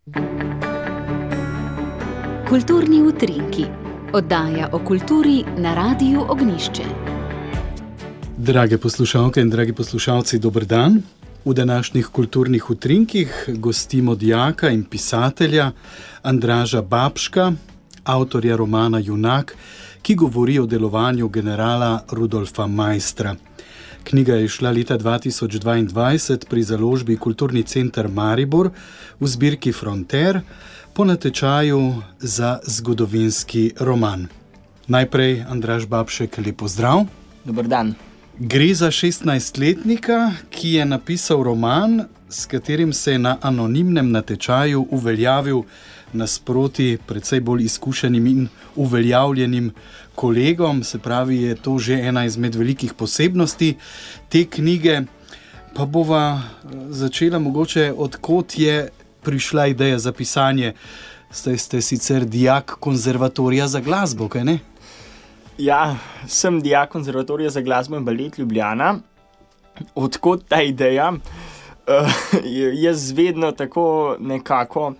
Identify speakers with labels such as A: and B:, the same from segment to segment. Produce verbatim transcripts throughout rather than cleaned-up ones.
A: Kulturni utrinki, oddaja o kulturi na Radiu Ognjišče.
B: Drage poslušalke in dragi poslušalci, dober dan. V današnjih kulturnih utrinkih gostimo dijaka in pisatelja Andraža Babška, avtorja romana Junak, ki govori o delovanju generala Rudolfa Maistra. Knjiga je izšla leta dva tisoč dvaindvajset pri založbi Kulturni center Maribor v zbirki Fronter po natečaju za zgodovinski roman. Najprej, Andraž Babšek, lep pozdrav.
C: Dober dan.
B: Gre za šestnajstletnika, ki je napisal roman, s katerim se je na anonimnem natečaju uveljavil nasproti precej bolj izkušenim in uveljavljenim kolegom. Se pravi, je to že ena izmed velikih posebnosti te knjige. Pa bova začela mogoče, odkot je prišla ideja za pisanje. Saj ste sicer dijak konzervatorija za glasbo, kaj ne?
C: Ja, sem dijak konzervatorija za glasbo in balet Ljubljana. Odkot ta ideja? Uh, jaz vedno tako nekako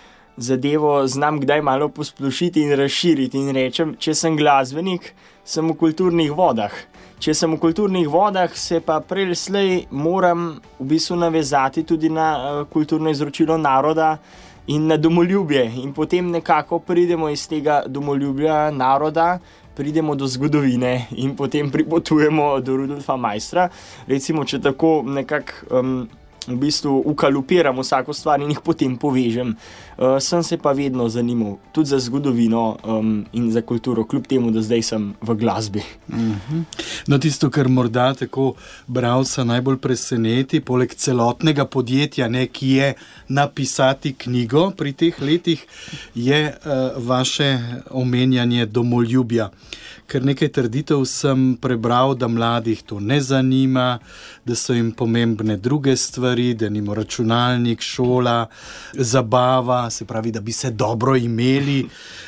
C: zadevo znam kdaj malo posplošiti in razširiti in rečem, če sem glasbenik, sem v kulturnih vodah. Če sem v kulturnih vodah, se pa prej slej moram v bistvu navezati tudi na uh, kulturno izročilo naroda in na domoljubje. In potem nekako pridemo iz tega domoljubja naroda, pridemo do zgodovine in potem pripotujemo do Rudolfa Maistra. Recimo, če tako nekako um, v bistvu ukalupiram vsako stvar in jih potem povežem. Uh, sem se pa vedno zanimal tudi za zgodovino um, in za kulturo, kljub temu, da zdaj sem v glasbi.
B: Uh-huh. No, tisto, kar morda tako bralca najbolj preseneti, poleg celotnega podjetja, ne, ki je napisati knjigo pri teh letih, je uh, vaše omenjanje domoljubja. Ker nekaj trditev sem prebral, da mladih to ne zanima, da so jim pomembne druge stvari, da nimo računalnik, šola, zabava, se pravi, da bi se dobro imeli.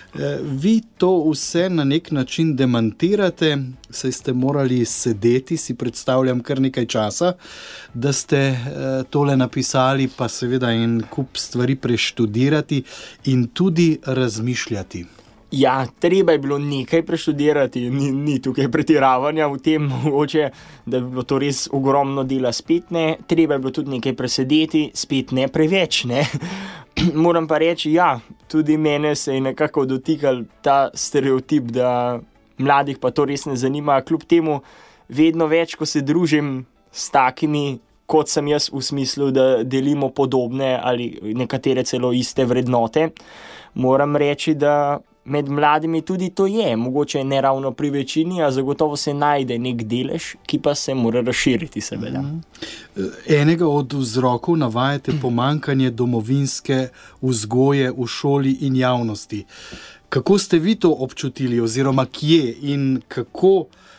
B: Vi to vse na nek način demantirate, saj ste morali sedeti, si predstavljam, kar nekaj časa, da ste tole napisali, pa seveda en kup stvari preštudirati in tudi razmišljati.
C: Ja, treba je bilo nekaj preštudirati, ni, ni tukaj pretiravanja v tem, mogoče, da bi bilo to res ogromno dela, spet ne. Treba je bilo tudi nekaj presedeti, spet ne preveč, ne. Moram pa reči, ja, tudi mene se je nekako dotikal ta stereotip, da mladih pa to res ne zanima. Kljub temu, vedno več, ko se družim s takimi, kot sem jaz, v smislu, da delimo podobne ali nekatere celo iste vrednote, moram reči, da med mladimi tudi to je, mogoče ne ravno pri večini, a zagotovo se najde nek delež, ki pa se mora razširiti seveda.
B: Enega od vzrokov navajate pomanjkanje domovinske vzgoje v šoli in javnosti. Kako ste vi to občutili oziroma kje in kako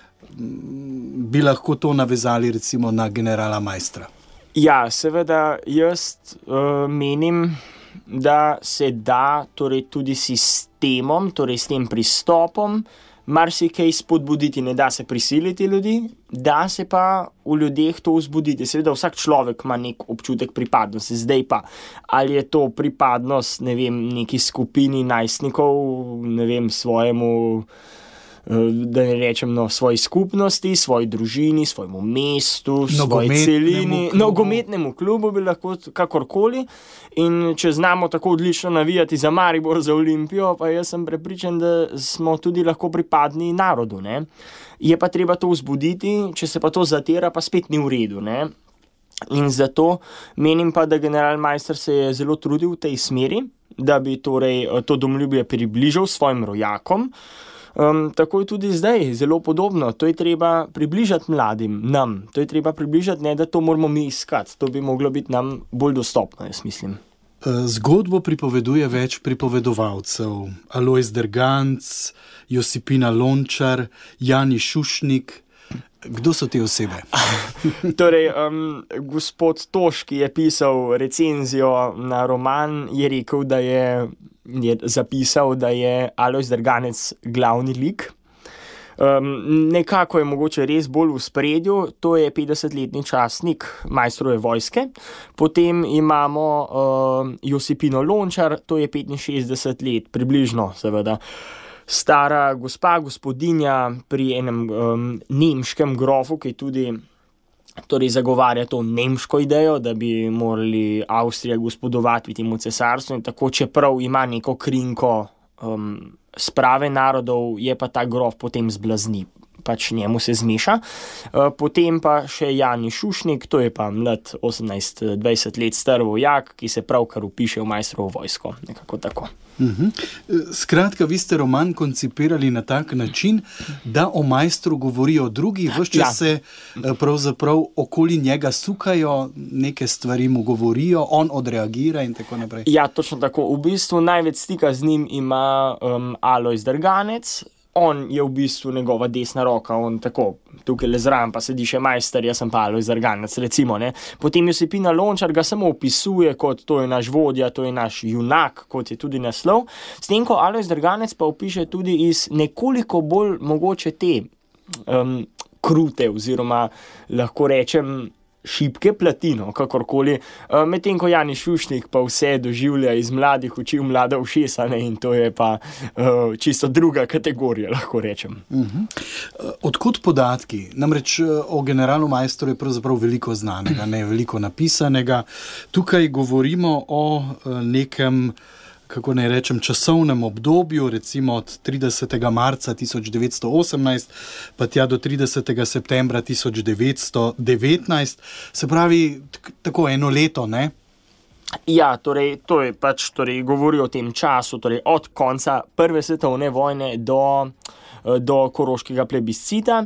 B: bi lahko to navezali recimo na generala Maistra?
C: Ja, seveda jaz uh, menim, da se da torej tudi sistemom, torej s tem pristopom, marsikaj spodbuditi. Ne da se prisiliti ljudi, da se pa v ljudeh to vzbuditi. Seveda vsak človek ima nek občutek pripadnosti. Zdaj pa, ali je to pripadnost, ne vem, neki skupini najstnikov, ne vem, svojemu, da ne rečem, no, svoji skupnosti, svoji družini, svojemu mestu, svoji celini, nogometnemu klubu bi lahko kakorkoli. In če znamo tako odlično navijati za Maribor, za Olimpijo, pa jaz sem prepričan, da smo tudi lahko pripadni narodu, ne. Je pa treba to vzbuditi, če se pa to zatira, pa spet ni v redu, ne. In zato menim pa, da general Maister se je zelo trudil v tej smeri, da bi torej to domoljubje približal svojim rojakom. Um, tako je tudi zdaj, zelo podobno. To je treba približati mladim, nam. To je treba približati, ne da to moramo mi iskati. To bi moglo biti nam bolj dostopno, jaz mislim.
B: Zgodbo pripoveduje več pripovedovalcev. Alojz Derganc, Josipina Lončar, Jani Šušnik. Kdo so te osebe?
C: Torej, um, gospod Toš, ki je pisal recenzijo na roman, je rekel, da je, je zapisal, da je Alojz Derganec glavni lik. Um, nekako je mogoče res bolj v spredju, to je petdesetletni častnik Maistrove vojske. Potem imamo uh, Josipino Lončar, to je petinšestdeset let, približno seveda. Stara gospa, gospodinja pri enem um, nemškem grofu, ki tudi torej zagovarja to nemško idejo, da bi morali Avstrija gospodovati v temu cesarstvu in tako, čeprav ima neko krinko um, sprave narodov, je pa ta grof potem zblazni, pač njemu se zmeša. Uh, potem pa še Jani Šušnik, to je pa mlad osemnajst dvajset let star vojak, ki se pravkar vpiše v Maistrovo vojsko, nekako tako.
B: Uhum. Skratka, vi ste roman koncipirali na tak način, da o Maistru govorijo drugi, vse čas ja. se pravzaprav okoli njega sukajo, neke stvari mu govorijo, on odreagira in tako naprej.
C: Ja, točno tako. V bistvu največ stika z njim ima um, Alojz Drganec. On je v bistvu njegova desna roka, on tako, tukaj le zraven pa sedi še Maister, jaz sem pa Alojz Drganec, recimo, ne. Potem Josipina Lončar ga samo opisuje kot to je naš vodja, to je naš junak, kot je tudi naslov. S tem, ko Alojz Drganec pa opiše tudi iz nekoliko bolj mogoče te um, krute, oziroma lahko rečem šibke platino, kakorkoli, medtem ko Jani Šušnik pa vse doživlja iz mladih oči v mlada ušesa, ne, in to je pa uh, čisto druga kategorija, lahko rečem.
B: Uh-huh. Odkud podatki? Namreč o generalu Maistru je pravzaprav veliko znanega, ne veliko napisanega. Tukaj govorimo o nekem, kako naj rečem, časovnem obdobju, recimo od tridesetega marca tisoč devetsto osemnajst pa tja do tridesetega septembra tisoč devetsto devetnajst, se pravi tako eno leto, ne?
C: Ja, torej, to je pač, torej, govori o tem času, torej od konca prve svetovne vojne do, do koroškega plebiscita,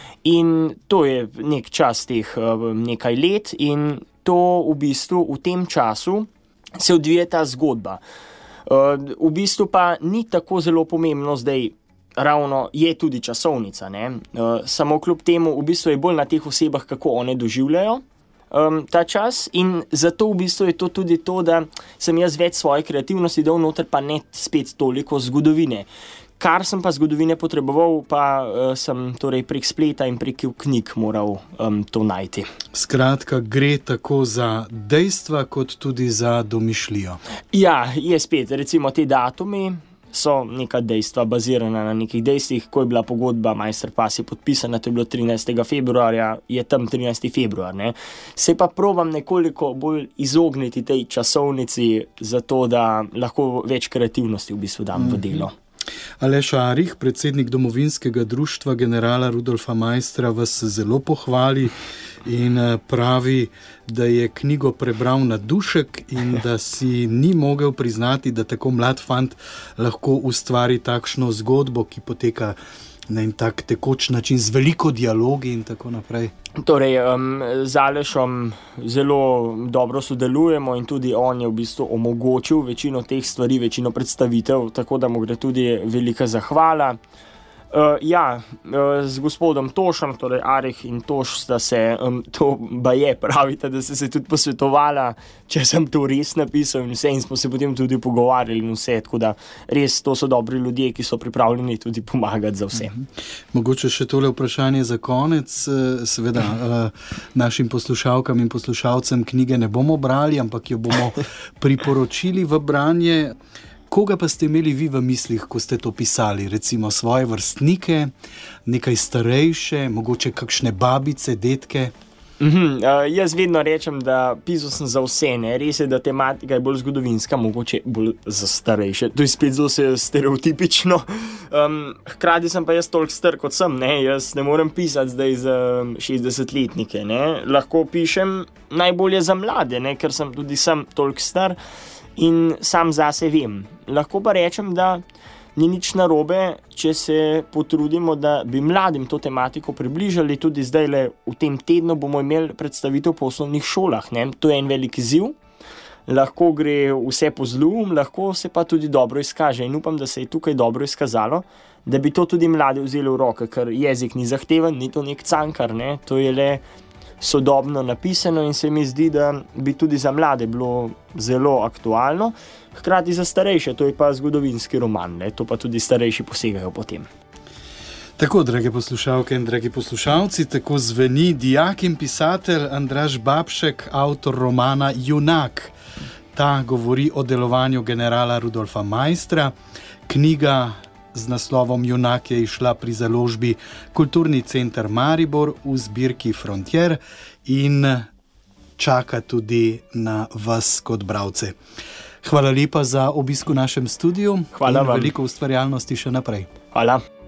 C: in to je nek čas teh nekaj let, in to v bistvu v tem času se odvije ta zgodba. Uh, v bistvu pa ni tako zelo pomembno zdaj, ravno je tudi časovnica, ne? Uh, samo kljub temu v bistvu je bolj na teh osebah, kako one doživljajo um, ta čas, in zato v bistvu je to tudi to, da sem jaz več svoje kreativnosti dal noter, pa ne spet toliko zgodovine. Kar sem pa zgodovine potreboval, pa uh, sem torej prek spleta in prek knjig moral um, to najti.
B: Skratka, gre tako za dejstva, kot tudi za domišljijo.
C: Ja, je spet, recimo te datumi so neka dejstva bazirana na nekih dejstvih, ko je bila pogodba Maister Pasi podpisana, to je bilo trinajstega februarja, je tam trinajsti februar, ne. Se pa probam nekoliko bolj izogniti tej časovnici, zato da lahko več kreativnosti v bistvu dam v delo.
B: Aleš Arih, predsednik Domovinskega društva generala Rudolfa Maistra, vas zelo pohvali in pravi, da je knjigo prebral na dušek in da si ni mogel priznati, da tako mlad fant lahko ustvari takšno zgodbo, ki poteka na en tak tekoč način, z veliko dialogi in tako naprej.
C: Torej, um, z Alešom zelo dobro sodelujemo in tudi on je v bistvu omogočil večino teh stvari, večino predstavitev, tako da mu gre tudi velika zahvala. Uh, ja, uh, z gospodom Tošem, torej Arih in Toš sta se, um, to baje pravite, da ste se tudi posvetovala, če sem to res napisal in vse, in smo se potem tudi pogovarjali in vse, tako da res to so dobri ljudje, ki so pripravljeni tudi pomagati za vse.
B: Mogoče še tole vprašanje za konec, seveda uh, našim poslušalkam in poslušalcem knjige ne bomo brali, ampak jo bomo priporočili v branje. Koga pa ste imeli vi v mislih, ko ste to pisali? Recimo svoje vrstnike, nekaj starejše, mogoče kakšne babice, detke?
C: Mm-hmm, uh, jaz vedno rečem, da pisal sem za vse, ne. Res je, da tematika je bolj zgodovinska, mogoče bolj za starejše. To je spet zelo stereotipično. Um, hkrati sem pa jaz toliko star, kot sem, ne. Jaz ne morem pisati zdaj za šestdesetletnike, ne. Lahko pišem najbolje za mlade, ne, ker sem tudi sam toliko star in sam zase vem. Lahko pa rečem, da ni nič narobe, če se potrudimo, da bi mladim to tematiko približali. Tudi zdajle v tem tednu bomo imeli predstavitev po osnovnih šolah, ne. To je en velik izziv. Lahko gre vse po zlu, lahko se pa tudi dobro izkaže, in upam, da se je tukaj dobro izkazalo, da bi to tudi mladi vzeli v roke, ker jezik ni zahteven, ni to nek cankar, ne. To je le sodobno napisano in se mi zdi, da bi tudi za mlade bilo zelo aktualno, hkrati za starejše, to je pa zgodovinski roman, ne? To pa tudi starejši posegajo potem.
B: Tako, drage poslušalke in dragi poslušalci, tako zveni dijak in pisatelj Andraž Babšek, avtor romana Junak. Ta govori o delovanju generala Rudolfa Maistra. Knjiga z naslovom Junak je izšla pri založbi Kulturni center Maribor v zbirki Frontier in čaka tudi na vas kot bralce. Hvala lepa za obisk v našem studiu.
C: Hvala vam.
B: Veliko ustvarjalnosti še naprej.
C: Hvala.